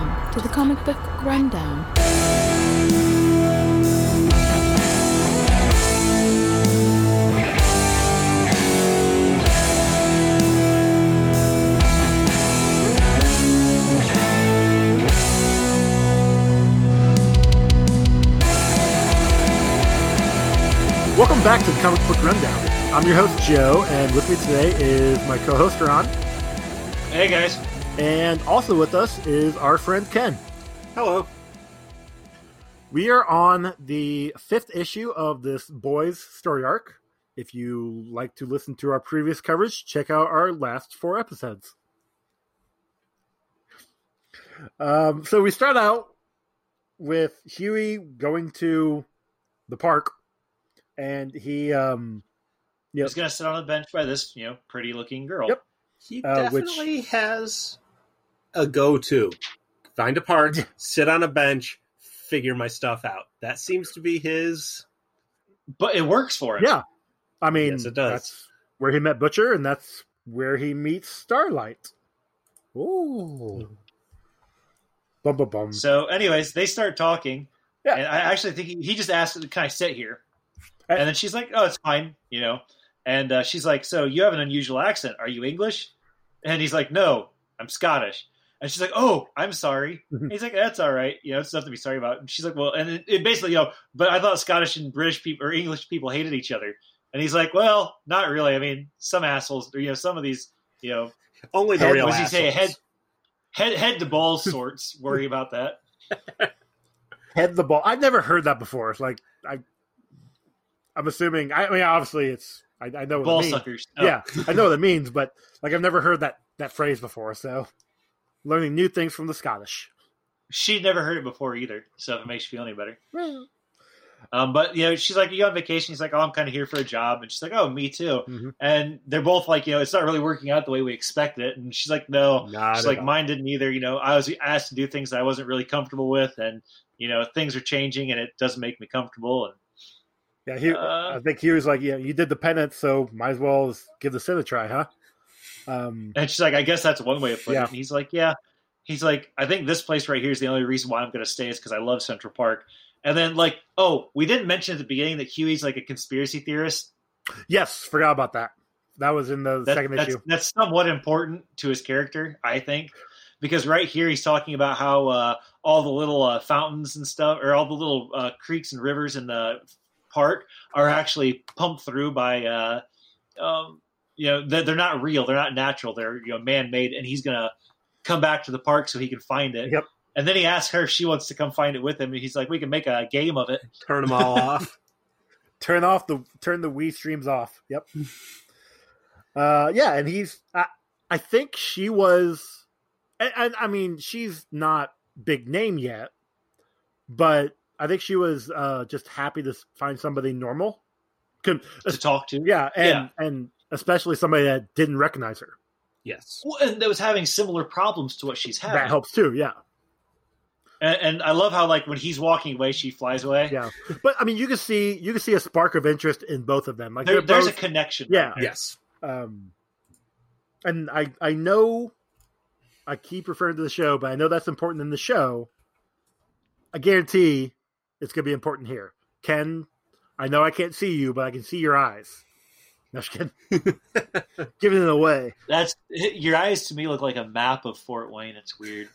Welcome to the Comic Book Rundown. Welcome back to the Comic Book Rundown. I'm your host, Joe, and with me today is my co-host, Ron. Hey, guys. And also with us is our friend, Ken. Hello. We are on the 5th issue of this Boys story arc. If you like to listen to our previous coverage, check out our last 4 episodes. So we start out with Huey going to the park, and he He's going to sit on a bench by this, pretty looking girl. Yep. He definitely has a go-to. Find a park, sit on a bench, figure my stuff out. That seems to be his... But it works for him. Yeah. I mean, yes, it does. That's where he met Butcher, and that's where he meets Starlight. Ooh. Bum, bum, bum. So, anyways, they start talking. Yeah. And I actually think he just asked, can I sit here? And then she's like, oh, it's fine, And she's like, so you have an unusual accent. Are you English? And he's like, no, I'm Scottish. And she's like, oh, I'm sorry. And he's like, that's all right. It's nothing to be sorry about. And she's like, well, and it basically, but I thought Scottish and British people or English people hated each other. And he's like, well, not really. I mean, some assholes, some of these, only the real what does he assholes. say? Head to balls sorts worry about that. Head the ball. I've never heard that before. It's like, I'm assuming, obviously it's, I know what Ball it means. suckers. Oh. Yeah, I know what it means, but like I've never heard that phrase before, so learning new things from the Scottish. She'd never heard it before either, so if it makes you feel any better. But she's like, are you on vacation? He's like, oh, I'm kind of here for a job. And she's like, oh, me too. Mm-hmm. And they're both like, it's not really working out the way we expected it. And she's like, no. She's like, mine didn't either. I was asked to do things that I wasn't really comfortable with, and things are changing, and it doesn't make me comfortable. And I think he was like, you did the penance, so might as well give the sin a try, huh? And she's like, I guess that's one way of putting it. And he's like, yeah. He's like, I think this place right here is the only reason why I'm going to stay is because I love Central Park. And then, we didn't mention at the beginning that Huey's like a conspiracy theorist. Yes, forgot about that. That was in the second issue. That's somewhat important to his character, I think. Because right here he's talking about how all the little fountains and stuff, or all the little creeks and rivers in the park are actually pumped through by they're not real, they're not natural, they're man-made, and he's gonna come back to the park so he can find it. Yep. And then he asks her if she wants to come find it with him, and he's like, we can make a game of it. Turn them all off. Turn the Wii streams off. Yep. And he's I think she was, and I mean, she's not big name yet, but I think she was just happy to find somebody normal to talk to. Yeah, and especially somebody that didn't recognize her. Yes. Well, and that was having similar problems to what she's having. That helps too, yeah. And I love how when he's walking away, she flies away. Yeah, but I mean, you can see a spark of interest in both of them. Like there's both, a connection. Yeah. Right there. Yes. And I know I keep referring to the show, but I know that's important in the show. I guarantee it's going to be important here. Ken, I know I can't see you, but I can see your eyes. No, just kidding. Giving it away. Your eyes to me look like a map of Fort Wayne. It's weird.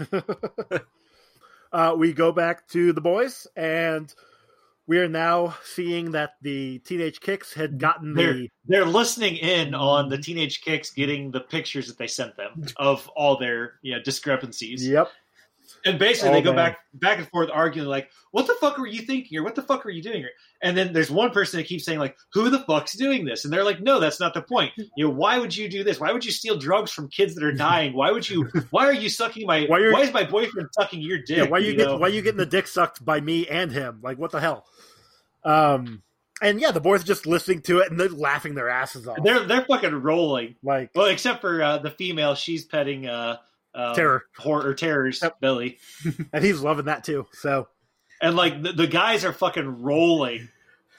We go back to the boys, and we are now seeing that the Teenage Kicks had gotten They're listening in on the Teenage Kicks getting the pictures that they sent them of all their discrepancies. Yep. And basically, they go back and forth arguing, like, what the fuck were you thinking? Or what the fuck were you doing here? And then there's one person that keeps saying, like, who the fuck's doing this? And they're like, no, that's not the point. Why would you do this? Why would you steal drugs from kids that are dying? Why are you sucking why is my boyfriend sucking your dick? Yeah, why are you getting the dick sucked by me and him? Like, what the hell? And the boys are just listening to it and they're laughing their asses off. They're fucking rolling. Well, except for the female, she's petting Terror's belly, and he's loving that too. So, and the guys are fucking rolling.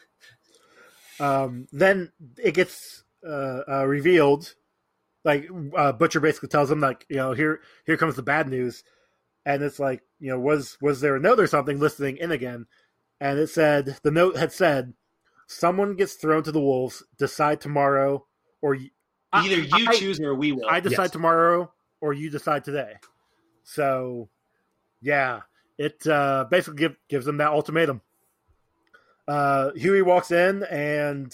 Then it gets revealed. Butcher basically tells him, here comes the bad news, and it's like, was there a note or something listening in again? And it said, the note had said, someone gets thrown to the wolves, decide tomorrow, or either you choose or we will. I decide tomorrow, or you decide today. So, yeah, it basically gives them that ultimatum. Huey walks in and,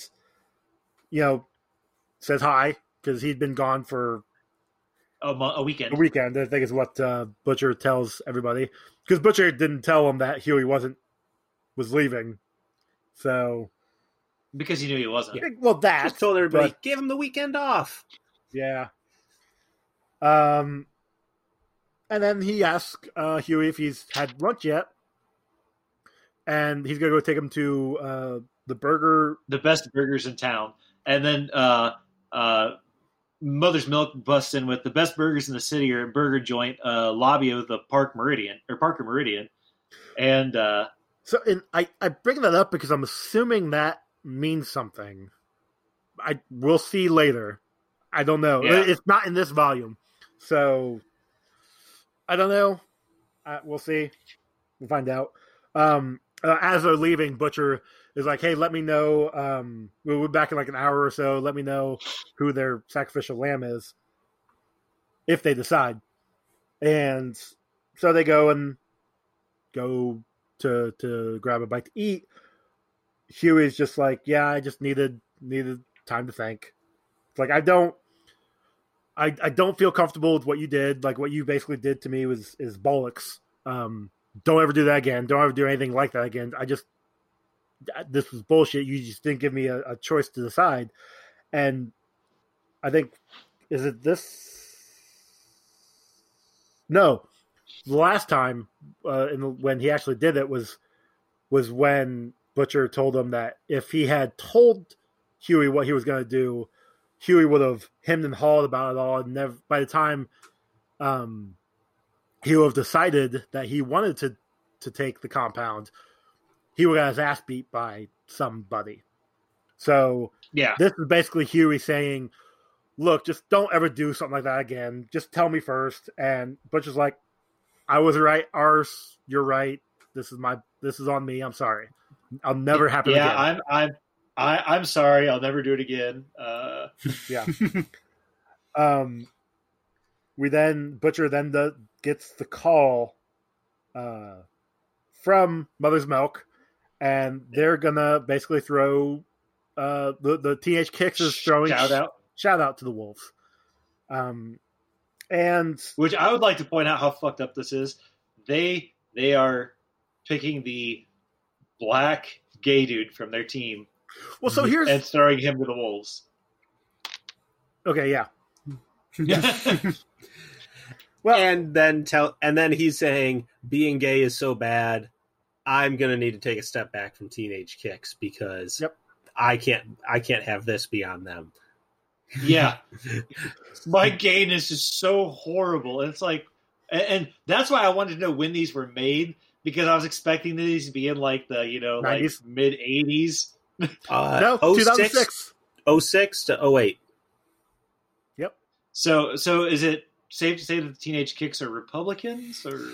says hi, because he'd been gone for a weekend. A weekend, I think is what Butcher tells everybody. Because Butcher didn't tell him that Huey was leaving. So... Because he knew he wasn't. Yeah, well, that... Just told everybody, give him the weekend off. Yeah. And then he asks Huey if he's had lunch yet. And he's going to go take him to the best burgers in town. And then Mother's Milk busts in with the best burgers in the city or a burger joint, lobby of the Parker Meridian. And I bring that up because I'm assuming that means something. We'll see later. I don't know. Yeah. It's not in this volume. So I don't know. We'll see. We'll find out. As they're leaving, Butcher is like, hey, let me know. We'll be back in like an hour or so. Let me know who their sacrificial lamb is, if they decide. And so they go to grab a bite to eat. Huey's just like, yeah, I just needed time to think. It's like, I don't feel comfortable with what you did. Like, what you basically did to me is bollocks. Don't ever do that again. Don't ever do anything like that again. This was bullshit. You just didn't give me a choice to decide. And I think, is it this? No. The last time when he actually did it was when Butcher told him that if he had told Huey what he was going to do, Huey would have hemmed and hawed about it all. And never, by the time he would have decided that he wanted to take the compound, he would have got his ass beat by somebody. So yeah, this is basically Huey saying, look, just don't ever do something like that again. Just tell me first. And Butcher's like, I was right. Ars, you're right. This is on me. I'm sorry. I'll never happen again. Yeah, I'm sorry. I'll never do it again. Yeah. Butcher then gets the call from Mother's Milk, and they're gonna basically throw the Teenage Kicks is throwing shout out to the Wolves. And which I would like to point out how fucked up this is. They are picking the black gay dude from their team. Well, so here's and throwing him to the Wolves. Okay, yeah. Well, and then he's saying being gay is so bad, I'm gonna need to take a step back from Teenage Kicks because I can't have this be on them. Yeah, my gayness is so horrible. And it's like, and that's why I wanted to know when these were made, because I was expecting these to be in like the 90s? Like mid 80s. No, 2006. 06 to 08. Yep. So is it safe to say that the Teenage Kicks are Republicans or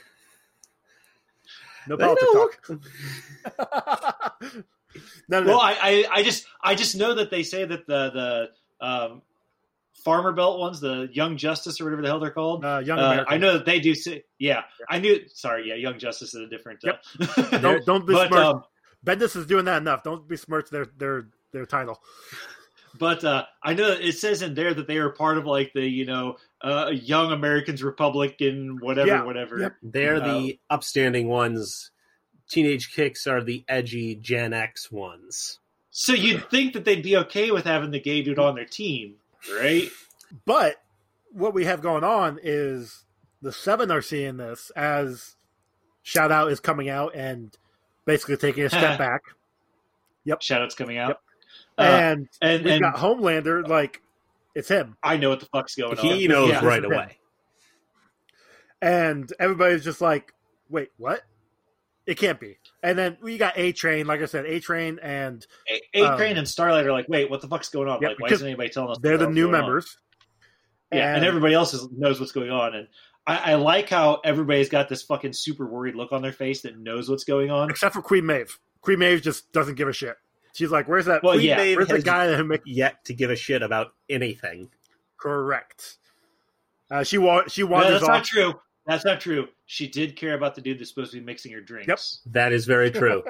no politics talk? No. Well, I just know that they say that the Farmer Belt ones, the Young Justice or whatever the hell they're called. Young American. I know that they do say, yeah. I knew. Sorry, yeah, Young Justice is a different. Yep. Don't besmirch. Bendis is doing that enough. Don't besmirch their title. But I know it says in there that they are part of like the Young Americans Republican whatever. Yep. They're the upstanding ones. Teenage Kicks are the edgy Gen X ones. So you'd think that they'd be okay with having the gay dude on their team, right? But what we have going on is the Seven are seeing this as Shout Out is coming out and basically taking a step back. Yep. Shout Out's coming out. Yep. And we've got Homelander, like, it's him. I know what the fuck's going on. He knows right away. And everybody's just like, wait, what? It can't be. And then we got A-Train, like I said, A-Train and... A-Train and Starlight are like, wait, what the fuck's going on? Like, why isn't anybody telling us? They're the new members. Yeah, and everybody else knows what's going on. And I like how everybody's got this fucking super worried look on their face that knows what's going on. Except for Queen Maeve. Queen Maeve just doesn't give a shit. She's like, "Where's that? Well, Queen yeah. Maeve? Where's the guy that make yet to give a shit about anything?" Correct. She wanders that's off. not true. That's not true. She did care about the dude that's supposed to be mixing her drinks. Yep. That is very true.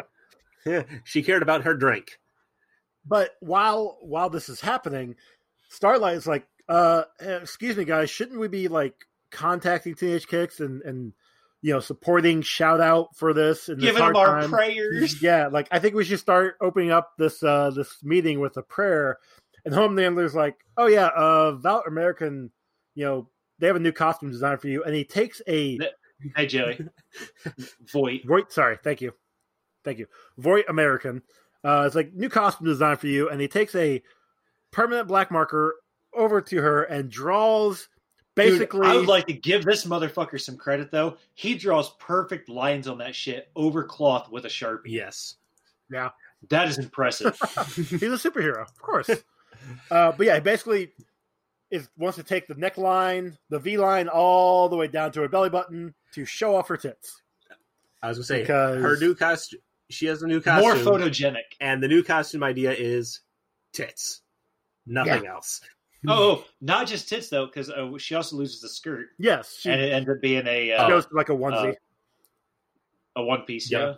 She cared about her drink. But while this is happening, Starlight is like, excuse me, guys, shouldn't we be like contacting Teenage Kicks and supporting Shout Out for this and giving them our prayers? Yeah, like I think we should start opening up this meeting with a prayer. And Homelander's like, oh yeah, Val American, they have a new costume design for you, and he takes a Hey Joey, Voight. Sorry, thank you. Voight American. It's like new costume design for you, and he takes a permanent black marker over to her and draws basically. Dude, I would like to give this motherfucker some credit though. He draws perfect lines on that shit over cloth with a Sharpie. Yes, yeah, that is impressive. He's a superhero, of course. But yeah, he basically wants to take the neckline, the V line, all the way down to her belly button to show off her tits. I was going to say, her new costume, she has a new costume. More photogenic. And the new costume idea is tits. Nothing else. Oh, not just tits, though, because she also loses the skirt. Yes. And it ends up being she goes to like a onesie. A one piece, yeah.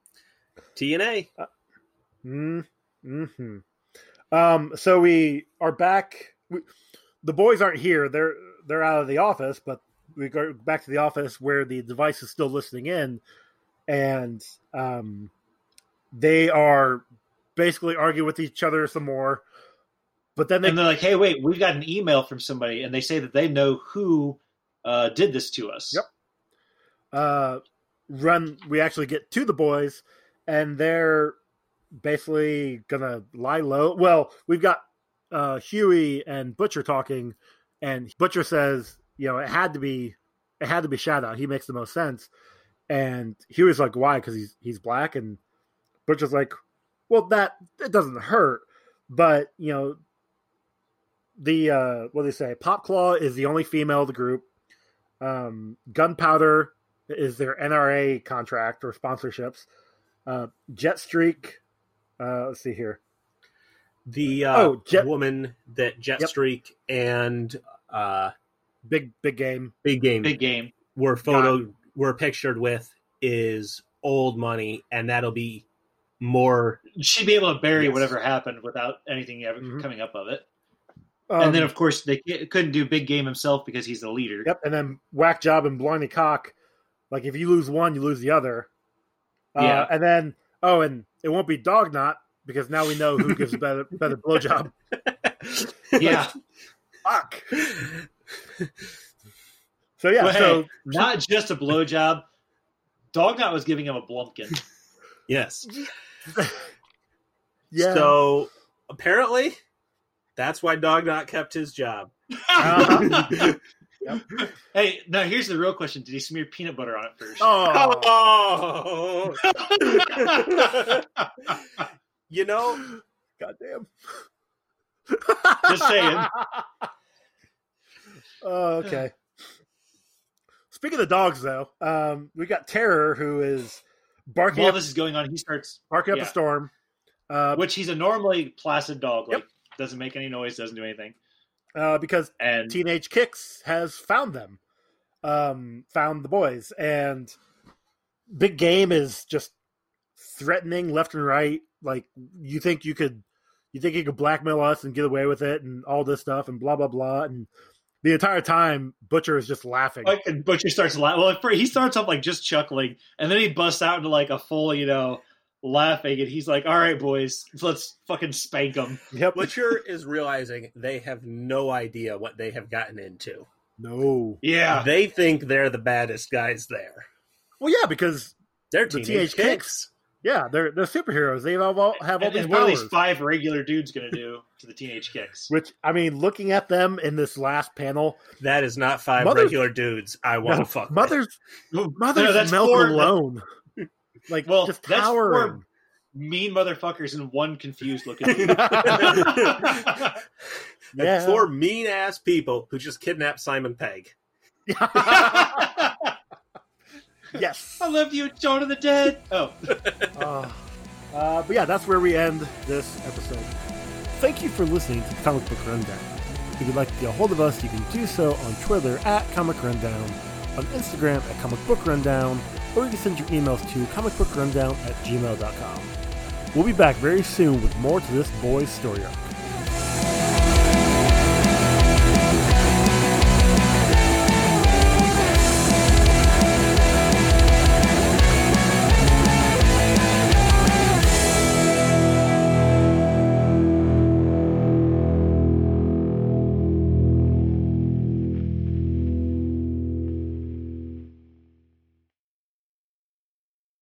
TNA. Mm-hmm. So we are back. The boys aren't here. They're out of the office, but we go back to the office where the device is still listening in, and they are basically arguing with each other some more. But then they're like, "Hey, wait, we've got an email from somebody," and they say that they know who did this to us. Yep. We actually get to the boys, and they're basically gonna lie low. Well, we've got Huey and Butcher talking, and Butcher says, it had to be Shout Out. He makes the most sense. And Huey's like, why? Because he's black. And Butcher's like, well, that doesn't hurt. But the what do they say? Pop Claw is the only female of the group. Gunpowder is their NRA contract or sponsorships. Jet Streak. Let's see here. The woman that Jet Streak and Big Game were pictured with is Old Money, and that'll be more. She'd be able to bury whatever happened without anything ever coming up of it. And then, of course, they couldn't do Big Game himself because he's the leader. Yep, and then Whack Job and Blarney Cock. Like, if you lose one, you lose the other. And then, and it won't be Dog Knot because now we know who gives better blowjob. Yeah. Fuck. So, yeah. But hey, not just a blowjob. Dog Knot was giving him a Blumpkin. Yes. Yeah. So, apparently, that's why Dog Knot kept his job. Yep. Hey, now here's the real question. Did he smear peanut butter on it first? Oh. Goddamn. Just saying. Okay. Speaking of dogs, though, we got Terror, who is barking. While this is going on, he starts barking up a storm. Which he's a normally placid dog. Like, doesn't make any noise, doesn't do anything. Because Teenage Kicks has found them. Found the boys. And Big Game is just threatening left and right. Like, you think you could blackmail us and get away with it and all this stuff and blah, blah, blah. And the entire time, Butcher is just laughing. Like, and Butcher starts laughing. Well, he starts off like just chuckling, and then he busts out into like a full, laughing, and he's like, all right, boys, let's fucking spank them. Yep. Butcher is realizing they have no idea what they have gotten into. No. Yeah. They think they're the baddest guys there. Well, yeah, because they're the Teenage Kicks. Yeah, they're superheroes. They have all these what powers. are these 5 regular dudes going to do to the Teenage Kicks? Which, I mean, looking at them in this last panel, that is not 5 regular dudes I want to fuck Mother's that's Milk 4, alone. Like, just towering. That's 4 mean motherfuckers and 1 confused looking dude. Yeah. 4 mean-ass people who just kidnapped Simon Pegg. Yes. I love you, Shaun of the Dead. Oh. But yeah, that's where we end this episode. Thank you for listening to Comic Book Rundown. If you'd like to get a hold of us, you can do so on Twitter at Comic Rundown, on Instagram at Comic Book Rundown, or you can send your emails to comicbookrundown@gmail.com. We'll be back very soon with more to this boy's story arc.